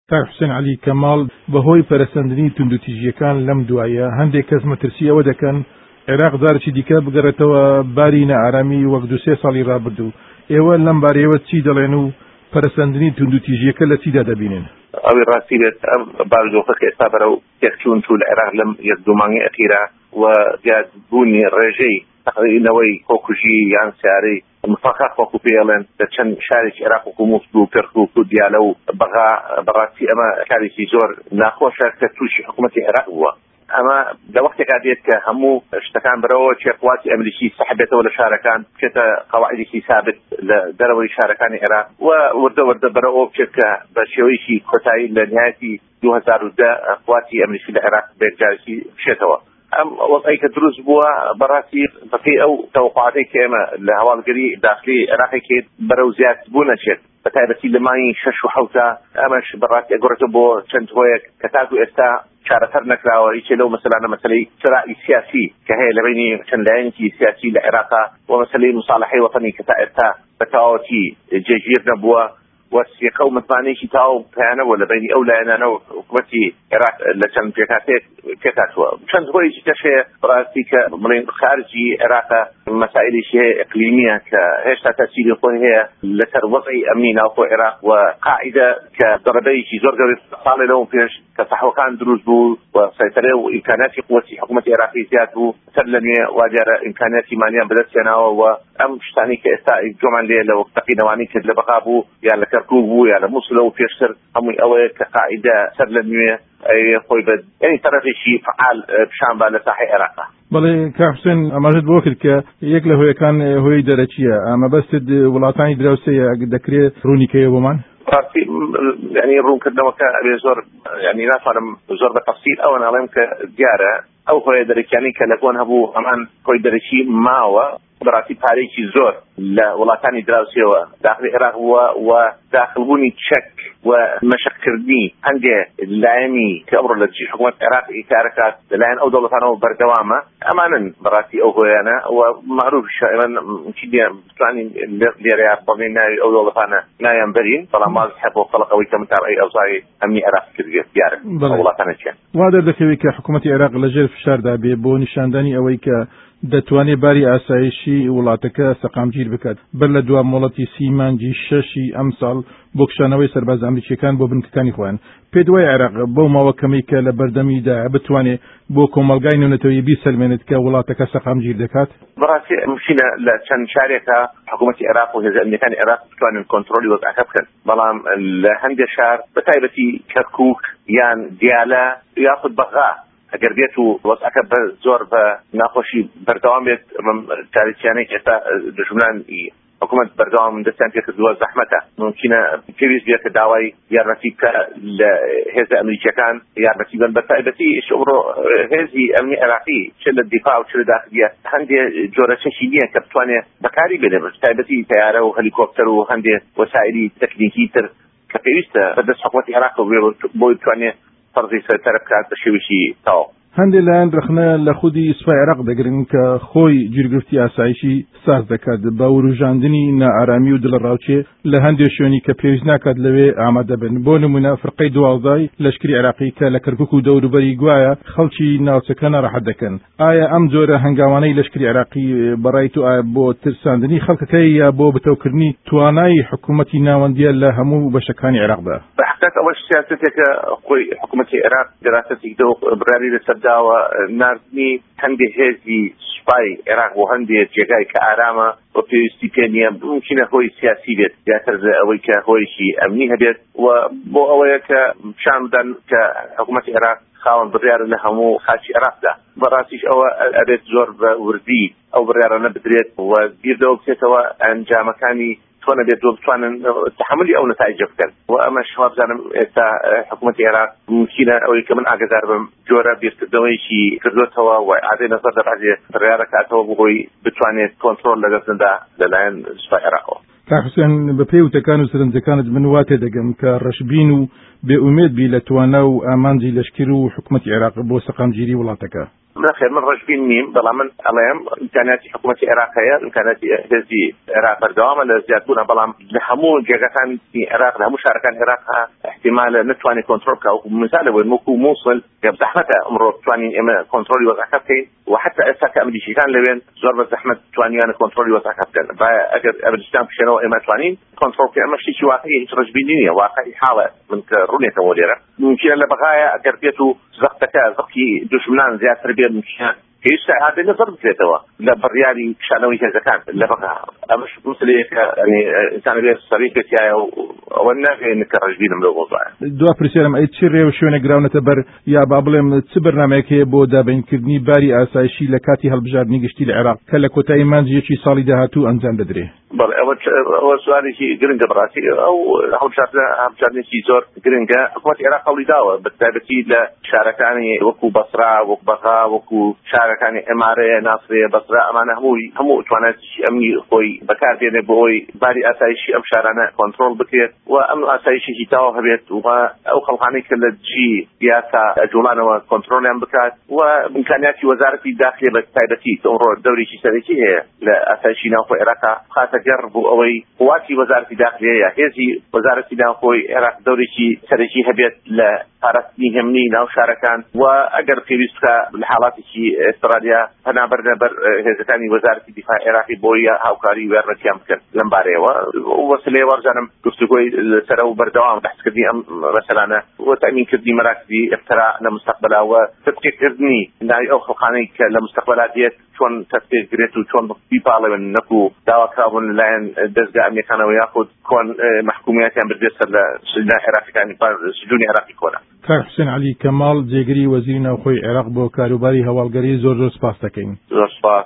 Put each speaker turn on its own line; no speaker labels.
کاک حوسێن عەلی کەماڵ بەهۆی پەرەسەندنی توندوتیژیەکان لەم دوایە هەندێک کەس مەترسی ئەوە دەکەن عێراق جارێکی دیکە بگەڕێتەوە باری نەئارامی وەک 2-3 ساڵی ڕابردوو. ئێوە لەم بارەیەوە چی دەڵێن و پەرەسەندنی توندوتیژیەکە لە چیدا دەبینن؟
ئەوەی ڕاستی بێت ئەم باردۆخەکە ئێستا بەرەو تێکچوون لە عێراق لەم یەک دوو مانگی ئەخیرە و زیادبوونی ڕێژەی تەقڕینەوەی خۆکوژی یان سیارەی مفاخات وەکو پێڵێن لە چەند شارێکی عێراق وەکو مووسڵ و کەرکووک و دیالە و بەغا بەڕاستی ئەمە کارێکی زۆر ناخۆشە کە تووشی حکوومەتی عێراق بووە. ئەمە لە وەختێکا دێت کە هەموو شتەکان بەرەوە چێقواتی ئەمریکی سەحبێتەوە لە شارەکان بچێتە قەواعیدێکی ثابت لە دەرەوەی شارەکانی عێراق و وردە بەرەوە بچێت کە بە شێوەیەکی کۆتایی لە نهایەتی 2010 قواتی ئەمریکی لە عێراق بێجارێکی بشێتەوە. ئەم وەزعی کە دروست بووە بەڕاستی بەپێی ئەو تەوقعاتەی کە ئێمە لە هەواڵگەری داخلی عێراقی کرد بەرەو زیادبوون ئەچێت بەتایبەتی لە مانگی 6 و 7 ئەمەش بەڕاستی ئەگۆڕێتەوە بۆ چەند هۆیەک کە تاکو ئێستا چارەسەر نەکراوە هیچ لەو مەسەلانە مەسەلەی صراعی سیاسی کە هەیە لە بینی چەند لایەنێکی سیاسی لە عێراقا و مەسەلەی مصالحەی وەطنی کە تا ئێستا بە تەواوەتی جێگیر نەبووە وەسیەکە و متمانەیەکی تاو پەیانەوە لە بینی ئەو لایەنانە و حکوومەتی عێراق لە چەند پێکاتێک پێکاتوە. چەند هۆیەکی کەش هەیە بەڕاستی کە بڵێن خارجی عێراقا مەسائلێکی هەیە ئیقلیمیە کە هێشتا تەسیری خۆی هەیە لەسەر وەزعی ئەمنی ناوخۆ عێراق و قاعیدە کە دەڕبەیەکی زۆر گەورەی ساڵێ لەو پێش کە سەحوەکان دروست بوو و سەیطرە و ئیمکاناتی قووەتی حکوومەتی عێراقی زیاد بوو سەر لە نوێ وا دیارە ئیمکاناتی مانیان بەدەستهێناوە و ئەم شتانی کە ئێستا جۆمان لێ لە وەختەقینەوانی کرد لە بەغا بوو یان لە کەرکووک بوو یان لە مووسڵ و پێشتر هەمووی ئەوەیە کە قاعیدە سەر لە نوێ خۆی بە یعنی تەرەفێکی فعال پیشان با لە ساحەی عێراقا.
بەڵێ کاک حوسێن ئەماژت بۆ کرد کە یەک لە هۆیەکان هۆی دەرەچیە ئەمە بەستت وڵاتانی دراوسەیە دەکرێت ڕوونیکەیە بۆمان؟
يعني ڕوونکردنەوەکە ئەبێ زۆر يعني ناتوانم زۆر بە تەفسیل ئەوە ناڵێم کە دیارە ئەو هۆیە دەرەکیانی کە لەگۆن هەبوو ئەمان هۆی دەرەکی ماوە بەڕاستی پارێکی زۆر لە وڵاتانی دراوسێەوە داخلی عێراق بووە و داخلبوونی چەک و مەشقکردنی هەندێ لایەنی کە ئەمڕۆ لە دژی حکوومەت عێراق ئیکارەکات لەلایەن ئەو دەوڵەتانەوە بەردەوامە ئەمانن بەڕاستی ئەو هۆیانە و معروفشە ئێمە بتوانین لێرەیە بەڵێن ناوی ئەو دەوڵەتانە نایان بەرین بەڵام واز هەبوو خەڵقەوەی کە متابعی ئەوزاری ئەمنی عێراق کردێت دیارە وڵاتانە چیان
وا دەردەکەوێت کە حکوومەتی عێراق لەژێر فشاردا بێ بۆ نیشاندانی ئەوەی کە دەتوانێت باری ئاسایشی وڵاتەکە سەقامگیر بکات بەر لە دوا مۆڵەتی 30 مانگی 6 ئەم ساڵ بۆ کشانەوەی سەرباز ئەمریکیەکان بۆ بنکەکانی خۆیان. پێ دوای عێراق بەو ماوەکەمەی کە لە بەردەمیدا بتوانێت بۆ کۆمەلگای نێونەتەوەیی بیسەلمێنێت کە وڵاتەکە سەقامگیر دەکات؟
بەڕاستی مشینە لە چەند شارێکە حکوومەتی عێراق و هێزە ئەمنیەکانی عێراق بتوانن کۆنتڕۆلی وەزعەکە بکەن بەڵام لە هەندێک شار بەتایبەتی کەرکووک یان دیالە یاخود بەغا ئەگەر بێت و وەزعەکە زۆر بە ناخۆشی بەردەوام بێت تاریخیانەی ئێستا دژمنان حکوومەت بەردەوام دەستیان پێکردووە زەحمەتە ممکنە پێویست بێت کە داوای یارمەتی بکە لە هێزە ئەمریکیەکان یارمەتی بن بەتایبەتی ئەمڕۆ هێزی ئەمنی عێراقی چ لە دیفاع و چ لە داخلیە هەندێ جۆرە چەشی نییە کە بتوانێت بەکاری بێنێ بەتایبەتی تەیارە و هەلیکۆپتەر و هەندێ وەسایلی تەکنیکی تر کە پێویستە بەدەست حکوومەتی عێراق بۆی بتوانێت فەرزی سەرتەرە بکات بە شێوەیەکی تەواو.
هەندێک لایەن رخنە لە خودی سوپای عێراق دەگرن کە خۆی گیرگرفتی ئاسایشی ساز دەکات بە وروژاندنی نائارامی و دڵڕاوچێ لە هەندێک شوێنی کە پێویست ناکات لەوێ ئامادە بن. بۆ نمونە فرقەی 12 لەشکری عێراقی کە لە کەرکووک و دەوروبەری گوایە خەڵکی ناوچەکە ناڕەحەت دەکەن. ئایا ئەم جۆرە هەنگاوانەی لەشکری عێراقی بەڕای تو ئایا بۆ ترساندنی خەڵکەکەی یا بۆ بتەوکردنی توانای حکوومەتی ناوەندیە لە هەموو بەشەکانی عێراقدا؟
بەحقیقەت ئەوەش سیاسەتێکە خۆی حکوومەتی عێراق دراستێکی براری لەسەرداوە ناردنی هەندێک هێزی سوپای عێراق بۆ هەندێک جێگای کە ئارامە بۆ پێویستی پێ نییە ممکنە هۆی سیاسی بێت یاتر ئەوەی کە هۆیشی ئەمنی هەبێت و بۆ ئەوەیە کە پیشان بدەن کە حکوومەتی عێراق خاوەن بڕیارە لە هەموو خاچی عێراقدا. بەڕاستیش ئەوە ئەبێت زۆر بە وردی ئەو بڕیارانە بدرێت و بیردەوە بچێتەوە ئەنجامەکانی توانە بێت و بتوانن تحملی ئەو نەتایجە بکەن و ئەمەش وابزانم ئێستا حکوومەتی عێراق ممکنە ئەوەی کە من ئاگادار بم جۆرە بیرکردنەوەیکی کردوێتەوە و ئادەی نەزەر دەبازێ بڕیارەکاتەوە بۆی بتوانێت کۆنتڕۆل لەدەستندا لەلایەن سوپای عێراقەوە.
کاک حوسێن بە پێی وتەکان و سەرنجەکانت من وا تێدەگەم کە ڕەشبین و بێئومێد بی لە توانا و ئامانجی لەشکر و حکوومەتی عێراق بۆ سەقامگیری وڵاتەکە.
من خير من رجبين نيم بلا من عليهم إمكانيات حكومة العراق هي إمكانيات هذه العراق الدوام الزيادون بلا لحمون جاكان في العراق لهم مشاركة العراق احتمال نتواني كنترول كأو مثال والمكو موصل بزحمته أمره تواني كنترول وزحكتين وحتى أساك أمريكان لبين زور بزحمة تواني أنا كنترول وزحكتين فأجر أمريكان في شنو إما توانين كنترول كأما شيء واقعي رجبينية واقعي حالة من رونية موليرة ممكن لبغايا أجر بيتو زقتك زقي دشمنان زيادة تربية ممكن كيش هذا اللي ضرب كذا لا بريالي شانوي كذا كان لا بقى مش مثل يعني إنسان غير صريح كيا والنافع إنك رجبين من الوضع
دوا بريسيرم أي تشري وشون جراونا تبر يا بابلم تبرنا ماكي بودا بين كدني باري أسايشي لكاتي هالبجار نيجشتي العراق كلا كوتاي مانجي شي صالي دهاتو أنزان بدري
بل أول سؤالي شيء جرينجا براسي أو هالبجار نشي زور جرينجا حكومة العراق قولي داوة بالتالي لشاركاني وكو بصرة وكو بغا وكو شاركاني إمارة ناصرية بصرة أمانة همو توانات أمني خوي بكار دينه بوي باري أسايشي أم شارنا كنترول بكير وأم أسايشي هتاو هبيت أو خلقاني كل جي سياسة جولانة وكنترول أم بكار وإمكانيات وزارة الداخلية بالتالي تأمر الدوري شي سريكي هي لأسايشي ناوخو عراق خاطر جربوا أوي قواتي وزارة الداخلية هذه وزارة الداخلية عراق دوري شي سريكي هبيت لفارسني همني ناو شاركان وأجر في رزق الحالات شي استراليا هنا برنبر هذا ثاني وزارة الدفاع العراقي بويا هاوكاري ويركيام كان لمبارية ووصلي ورجعنا كفتكوي سروا بردوام بحث كدي مثلا وتأمين كدي مراكزي افتراء لمستقبلها وتفكير كدني ناي أو خلقاني لمستقبلات ديت شون تفكير جريتو شون بيبالي من نكو دعوة كابون لين دزجة أمريكانا وياخد كون محكوميات يعني بردسة لسجن عراقي يعني سجون عراقي كونا.
كار حسين علي كمال جيجري وزيرنا وخوي عراق بو كاروباري هوالگري زور سپاس دكين.
زور سپاس.